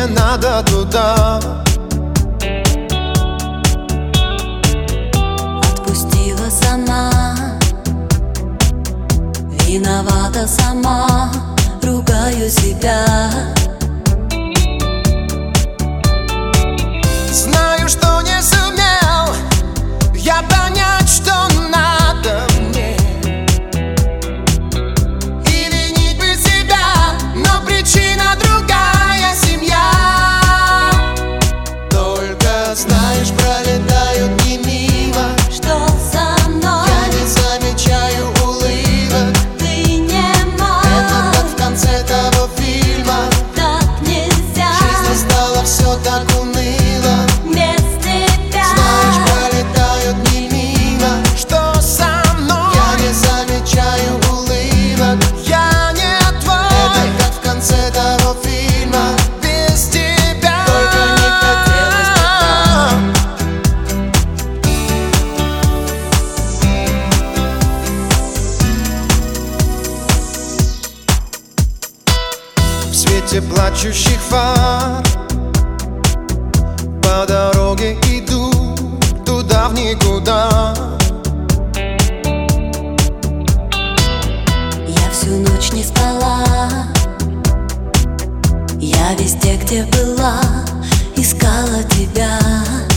мне надо туда. Отпустила сама, виновата сама, ругаю себя. Знаю, что не сумел я понять, что надо мне, и винить бы себя, но причина другая — семья. Только знаешь, пролетают дни мимо, Что со мной? я не замечаю улыбок. Ты не мой. Это как в конце того фильма. Так нельзя. Жизнь стала все так уныло. Без тебя. Знаешь, пролетают дни мимо. Что со мной? Я не замечаю улыбок. Я не твой. Это как в конце того фильма. Без тебя. Только не хотелось бы В свете плачущих фар по дороге иду туда в никуда. Я всю ночь не спала, я везде, где была, искала тебя.